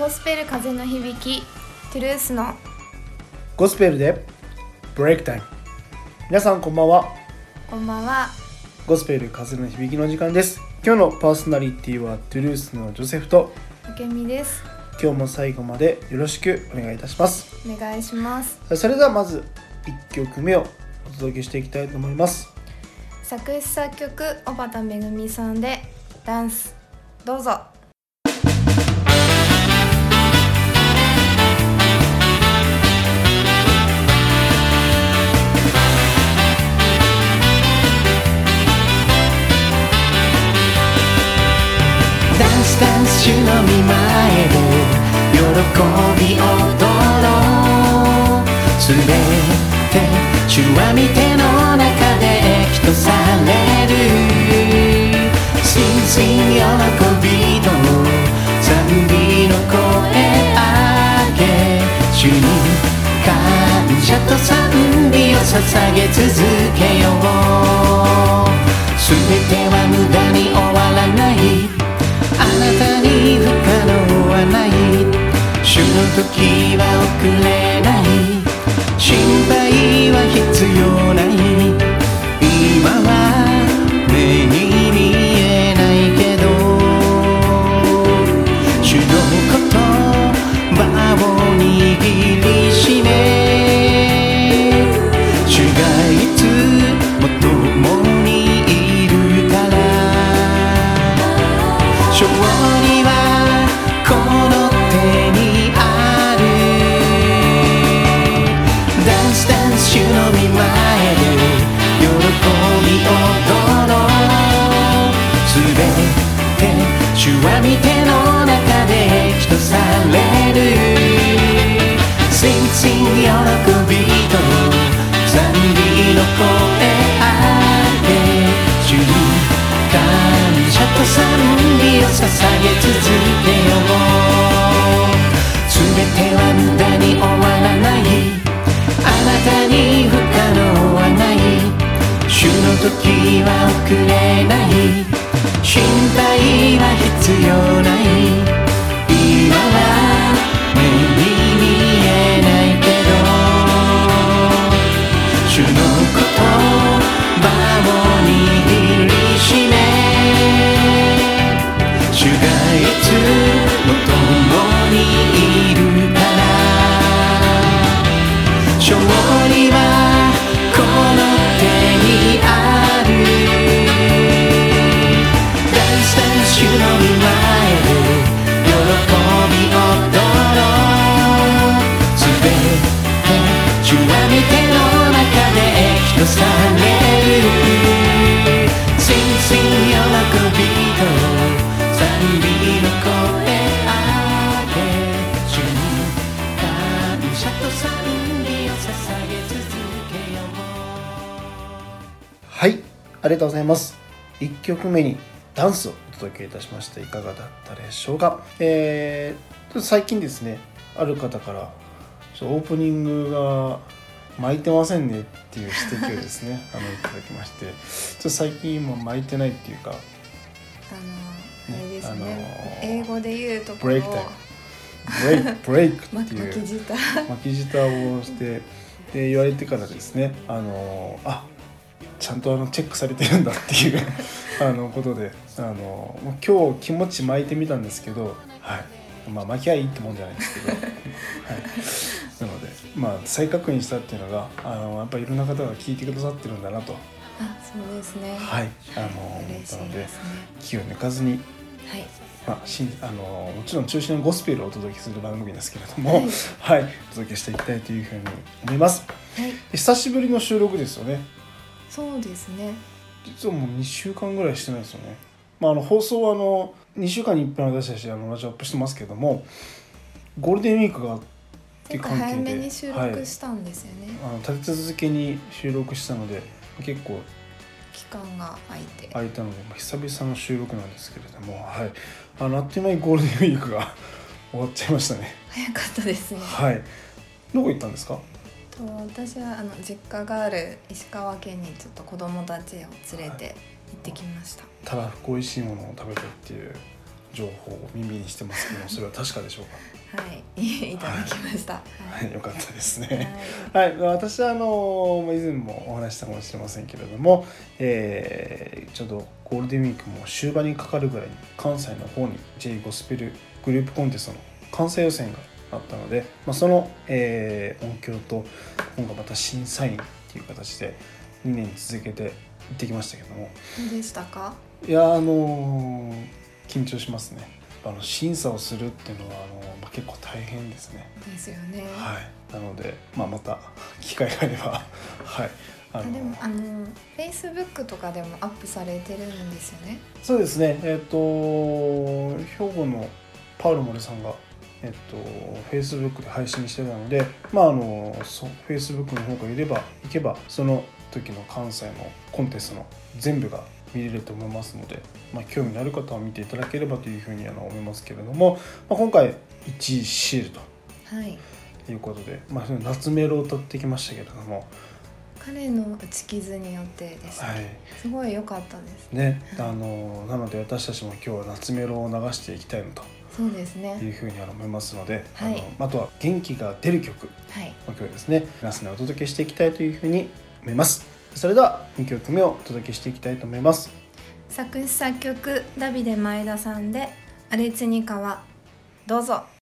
ゴスペル風の響きトゥルースのゴスペルでブレイクタイム。皆さんこんばんは。 こんばんは。 ゴスペル風の響きの時間です。今日のパーソナリティはトゥルースのジョセフとあけみです。 今日も最後までよろしくお願いいたします。 お願いします。 それではまず1曲目をお届けしていきたいと思います。 作詞作曲小畑めぐみさんでダンス、どうぞ。 ダンス主の見前で喜び踊ろう。すべて主は御手の中で益とされる。心身喜びと賛美の声上げ、主に感謝と賛美を捧げ続けよう。すべては無駄に終わらない。あなたに不可能はない。主の時は遅れない。心配は必要ない。今は目に見えないけど、主の言葉を握りしめ、主がいつも共にいるから。勝利はこの手にある。ダンスダンス主の御前で喜び踊ろう。すべて主は御手の中で益とされる。心身喜びと賛美の声上げ、主に感謝と賛美を捧げ続けよう。すべては無駄に終わらない。あなたに不可能はない。主の時は遅れない。心配は必要ない。今は目に見えないけど、主の言葉を握りしめ、主がいつも共にいるから。勝利はこの手にある。ダンスダンス主の御前で喜び踊ろう。すべて主は御手の中で益とされる。心身喜びと賛美の声上げ、主に感謝と賛美を捧げ続けよう。 はい、ありがとうございます。1曲目にダンスをお届けいたしました。いかがだったでしょうか。ちょっと最近ですね、ある方からオープニングが巻いてませんねっていう指摘をですねいただきまして、ちょっと最近も巻いてないっていうか、 あれですね、英語で言うところブレイクタイムブレイクっていう巻き舌をしてで言われてからですね、ちゃんとチェックされてるんだっていうことで今日気持ち巻いてみたんですけど、はい、巻きゃいいってもんじゃないですけど、はい、なので再確認したっていうのがやっぱりいろんな方が聞いてくださってるんだなと、 そうですね、 はい、思ったので、気を抜かずに、はい、もちろん中心のゴスペルをお届けする番組ですけれども、はい、お届けしていきたいというふうに思います。久しぶりの収録ですよね。 そうですね。 実はもう2週間ぐらいしてないですよね。放送は2週間に1回私たちラジオアップしてますけども、ゴールデンウィークがって関係で早めに収録したんですよね。 立て続けに収録したので結構期間が空いたので、久々の収録なんですけれども、はい、あっという間にゴールデンウィークが終わっちゃいましたね。 早かったですね。 はい。どこ行ったんですか？ 私は実家がある石川県にちょっと子供たちを連れて行ってきました。 たらふく美味しいものを食べたいっていう情報を耳にしてますけど、それは確かでしょうか？ はい、いただきました。 はい、よかったですね。はい、私は以前もお話したかもしれませんけれども、ちょうどゴールデンウィークも終盤にかかるぐらいに関西の方に J ゴスペルグループコンテストの関西予選があったので、その、音響と今回また審査員っていう形で2年続けて行ってきましたけども、 どうでしたか？ いや緊張しますね。審査をするっていうのは結構大変ですね。 ですよね。 はい、なので、また機会があればはい。 でもFacebook とかでもアップされてるんですよね。 そうですね。兵庫のパウロモレさんがFacebook で配信してたので、Facebook の方が行けばその時の関西のコンテストの全部が見れると思いますので、興味のある方は見ていただければというふうに思いますけれども、今回1位シールということで、夏メロを歌ってきましたけれども、 彼の打ち傷によってですね、はい、すごい良かったですね。なので私たちも今日は夏メロを流していきたいのと。 そうですね。 いうふうに思いますので、 はい、 あとは元気が出る曲の曲ですね、皆さんにお届けしていきたいというふうに思います。それでは2曲目をお届けしていきたいと思います。 作詞作曲ダビデ前田さんで荒地に川、どうぞ。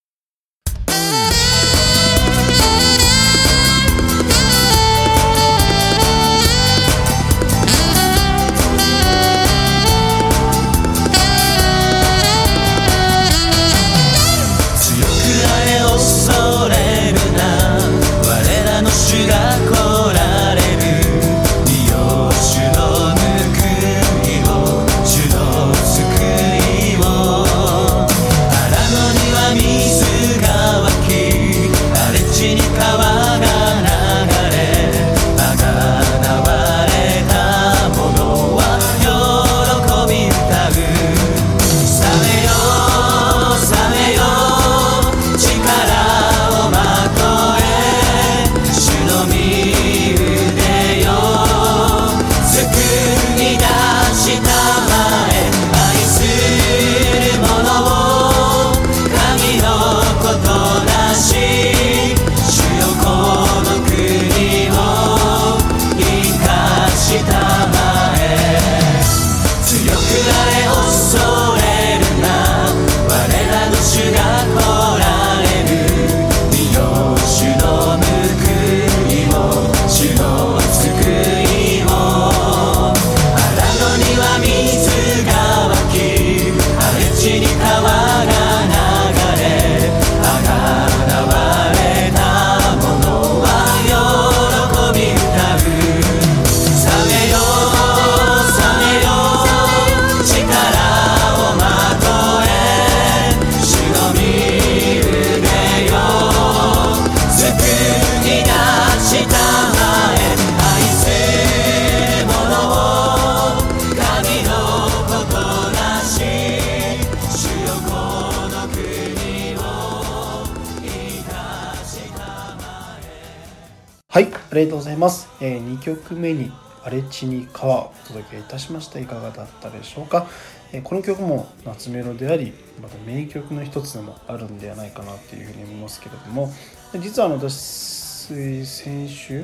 はい、ありがとうございます。2曲目に荒地に川をお届けいたしました。いかがだったでしょうか。この曲も夏メロであり、また名曲の一つでもあるんではないかなというふうに思いますけれども、実は私今週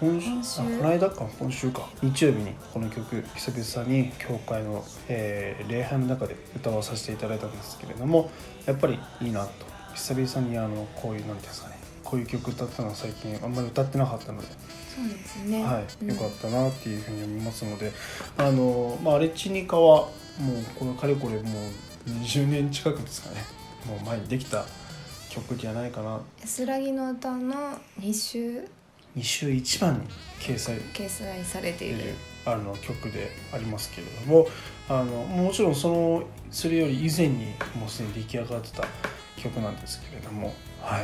か日曜日にこの曲久々に教会の、礼拝の中で歌わさせていただいたんですけれども、やっぱりいいなと。久々にこういうなんていうんですかね、こういう曲歌ってたのは最近あんまり歌ってなかったので、 そうですね、 はい、よかったなっていうふうに思いますので、荒地に川もうこのかれこれもう20年近くですかね、もう前にできた曲じゃないかな。 安らぎの歌の2週 1番に掲載されている曲でありますけれども、もちろんそれより以前にもうすでに出来上がってた曲なんですけれども、はい、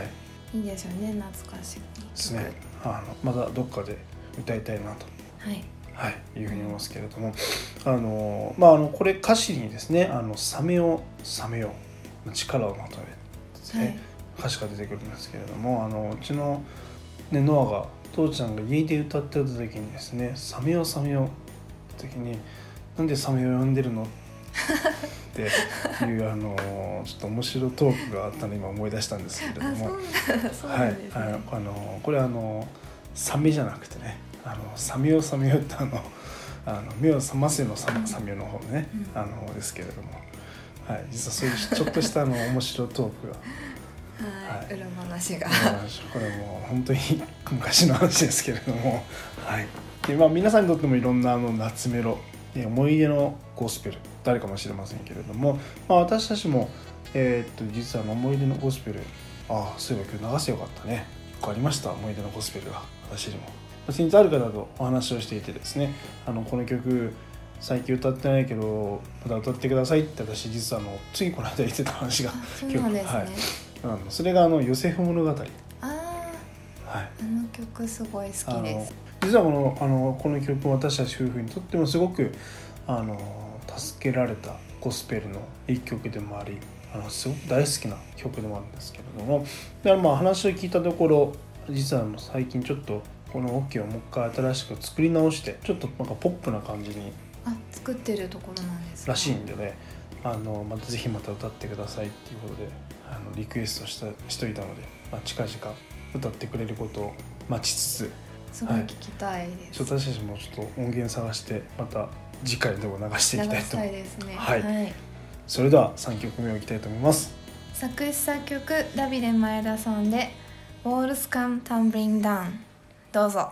いいですよね、懐かしいですね。まだどっかで歌いたいなと、 はい、 いうふうに思いますけれども、これ歌詞にですね、サメよ力をまとめですね、歌詞が出てくるんですけれども、うちの、ノアが父ちゃんが家で歌ってた時にですね、サメよって時に、なんでサメを呼んでるのってっていうちょっと面白いトークがあったの今思い出したんですけれども、 はい、 これサメじゃなくてね、サミオって目を覚ませのサミオの方ね、ですけれども、はい、実はそういうちょっとした面白いトークがはい、裏話がこれもう本当に昔の話ですけれども、はい、で皆さんにとってもいろんな夏メロ、思い出のゴスペル誰かもしれませんけれども、私たちも、実は思い出のゴスペル、そういえば今日流してよかったね、ありました、思い出のゴスペルが私にも先日ある方とお話をしていてですね、この曲最近歌ってないけどまた歌ってくださいって私実はついこの間言ってた話がそうなんですね、はい、 それがヨセフ物語、はい、 曲すごい好きです。 実はこの曲私たち夫婦にとってもすごく助けられたゴスペルの一曲でもあり、すごく大好きな曲でもあるんですけれども、で話を聞いたところ実は最近ちょっとこのオッケーをもう一回新しく作り直してちょっとなんかポップな感じに作ってるところなんですからしいんでね、またぜひまた歌ってくださいっていうことでリクエストしといたので、近々歌ってくれることを待ちつつ、 すごい聞きたいです。 私たちもちょっと音源探してまた次回でも流していきたいと思います。 ですね。 はい。それでは3曲目をいきたいと思います。 作詞作曲ダビデ前田さんで Walls Come Tumbling Down、 どうぞ。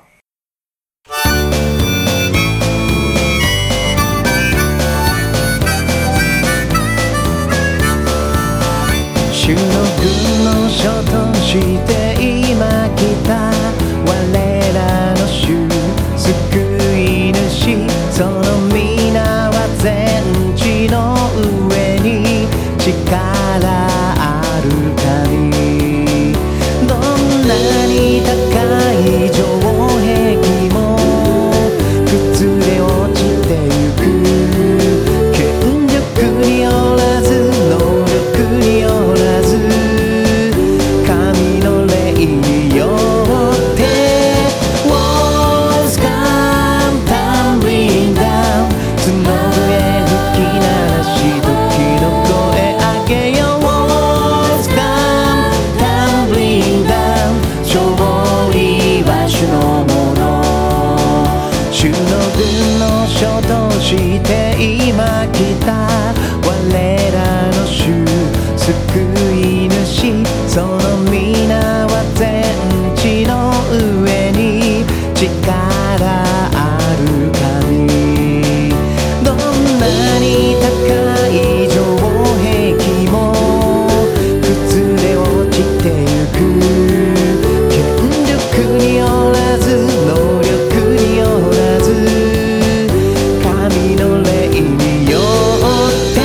主の軍の書として今来た我らの主救い主、その皆は全地の上に力ある神、どんなに高い城壁も崩れ落ちてゆく、権力によらず能力によらず神の霊によってWalls come tumbling down、 角笛吹き鳴らし時の声上げよう Walls come tumbling down、 勝利は主のもの、主の軍の書として今来た我らの主救い主、その皆は全地の上に力ある神、どんなに高い城壁も崩れ落ちてゆく、権力によらず能力によらず神の霊によって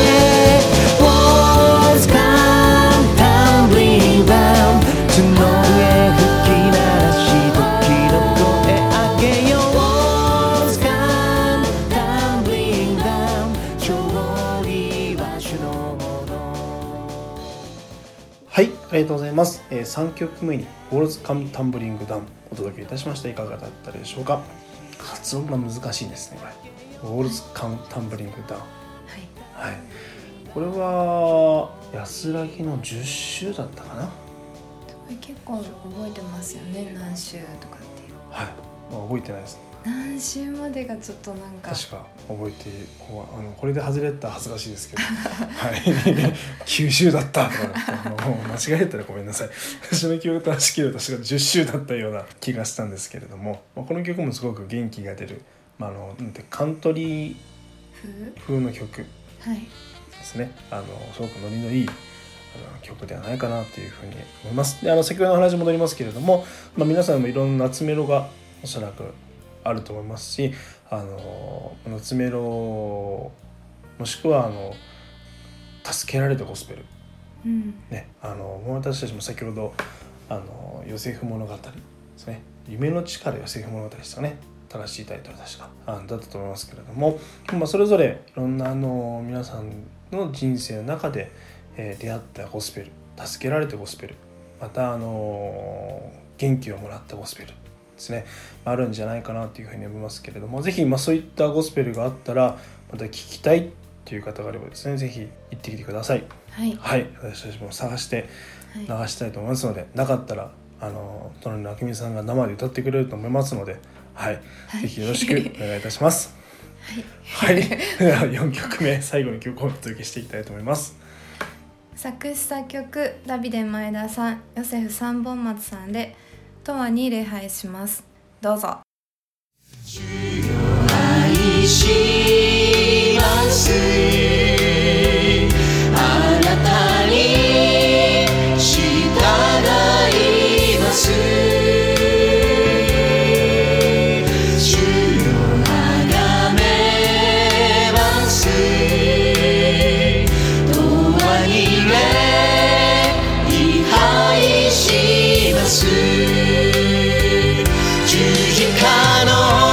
Walls come tumbling down、 角笛吹き鳴らし時の声上げよう Walls come tumbling down、 勝利は主のもの。 はい、ありがとうございます。3曲目に Walls come tumbling down お届けいたしました。いかがだったでしょうか。発音が難しいですね、これ Walls come tumbling down、 はい、これは安らぎの10週だったかな。 結構覚えてますよね、何週とかっていう。 はい、覚えてないです。 何週までがちょっとなんか確か覚えてこれで外れたら恥ずかしいですけどはい9週だったとかもう間違えたらごめんなさい。私の記憶正しければ確か10週だったような気がしたんですけれども、この曲もすごく元気が出る、カントリー風の曲ですね。すごくノリのいい曲ではないかなというふうに思います。で先ほどの話に戻りますけれども、皆さんもいろんな夏メロがおそらくあると思いますし、夏メロもしくは助けられたゴスペル、ね、私たちも先ほどヨセフ物語ですね、夢の力ヨセフ物語ですかね、正しいタイトル確かだったと思いますけれども、それぞれいろんな皆さんの人生の中で、出会ったゴスペル、助けられたゴスペル、また元気をもらったゴスペルですね、あるんじゃないかなというふうに思いますけれども、ぜひそういったゴスペルがあったらまた聞きたいっていう方があればですね、ぜひ行ってきてください。 はい、 はい、私たちも探して流したいと思いますので、なかったら隣のあけみさんが生で歌ってくれると思いますので、はい、ぜひよろしくお願いいたします。はい、では4曲目、最後の曲をお届けしていきたいと思います。 作詞作曲ダビデ前田さん、ヨセフ三本松さんで永遠に礼拝します。どうぞ。 主よ愛します、あなたに従います。主よ崇めます、永遠に礼拝します。十字架の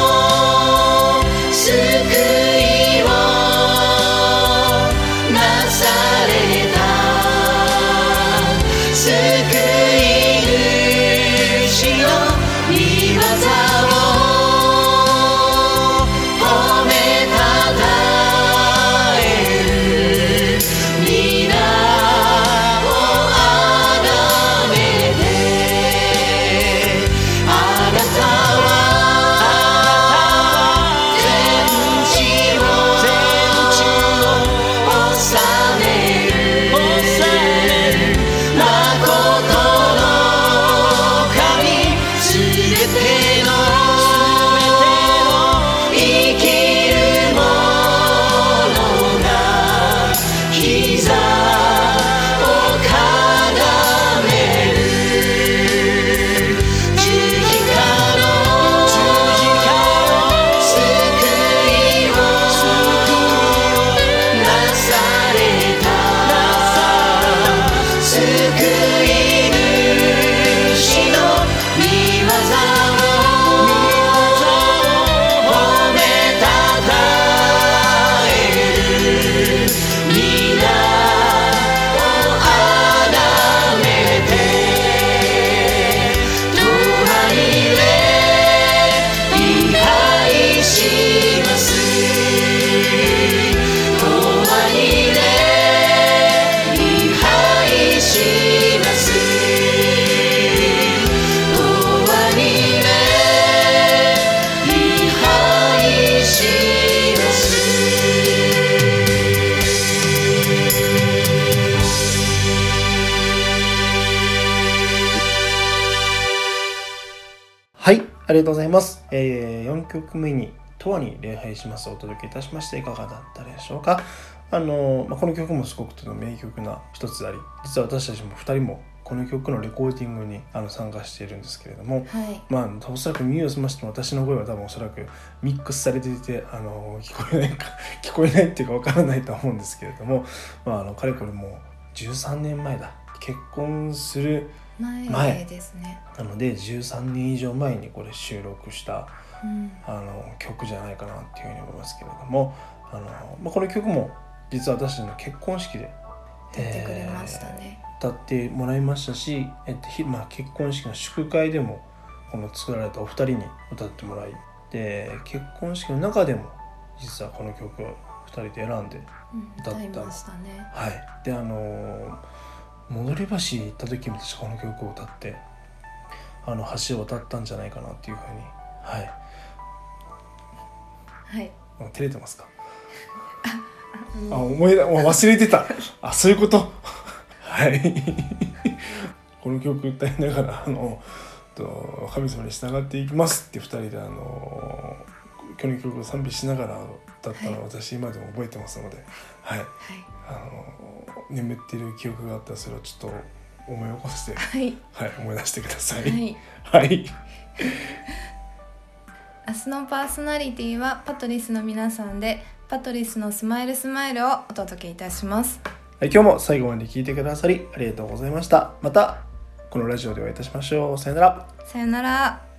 はい、ありがとうございます。4曲目に永遠に礼拝しますをお届けいたしまして、いかがだったでしょうか。この曲もすごくとても名曲な一つであり、実は私たちも2人もこの曲のレコーディングに参加しているんですけれども、おそらく耳を澄ましても私の声は多分おそらくミックスされていて聞こえないっていうかわからないと思うんですけれども、かれこれもう13年前だ、結婚する前ですね。 なので13年以上前にこれ収録した、曲じゃないかなっていうふうに思いますけれども、この曲も実は私たちの結婚式で歌ってくれましたね。 歌ってもらいましたし、結婚式の祝会でもこの作られたお二人に歌ってもらい、で結婚式の中でも実はこの曲を2人で選んで歌った、 歌いましたね。 はい。で戻り橋行った時も私この曲を歌って橋を渡ったんじゃないかなっていうふうに、 はい、 照れてますか？忘れてた。そういうことはいこの曲歌いながら神様に従っていきますって2人でこの曲を賛美しながら歌ったのを私今でも覚えてますので、眠っている記憶があったらそれをちょっと思い起こして、思い出してください。はい。 明日のパーソナリティはパトリスの皆さんで、パトリスのスマイルスマイルをお届けいたします。 はい、今日も最後まで聞いてくださりありがとうございました。またこのラジオでお会いいたしましょう。さよなら。 さよなら。